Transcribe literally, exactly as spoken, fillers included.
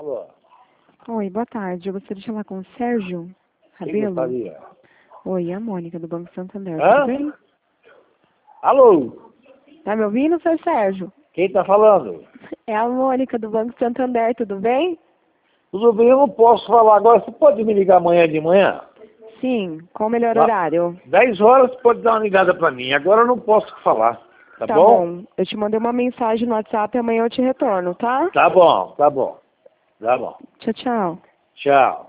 Alô? Oi, boa tarde. Eu gostaria de falar com o Sérgio Rabelo. Quem gostaria? Oi, é a Mônica do Banco Santander. Hã? Tudo bem? Alô? Tá me ouvindo, seu Sérgio? Quem tá falando? É a Mônica do Banco Santander, tudo bem? Tudo bem, eu não posso falar agora. Você pode me ligar amanhã de manhã? Sim, qual o melhor Lá- horário? dez horas você pode dar uma ligada pra mim. Agora eu não posso falar. Tá, Tá bom? bom. Eu te mandei uma mensagem no WhatsApp e amanhã eu te retorno, tá? Tá bom, tá bom. Tá bom. Tchau, tchau. Tchau.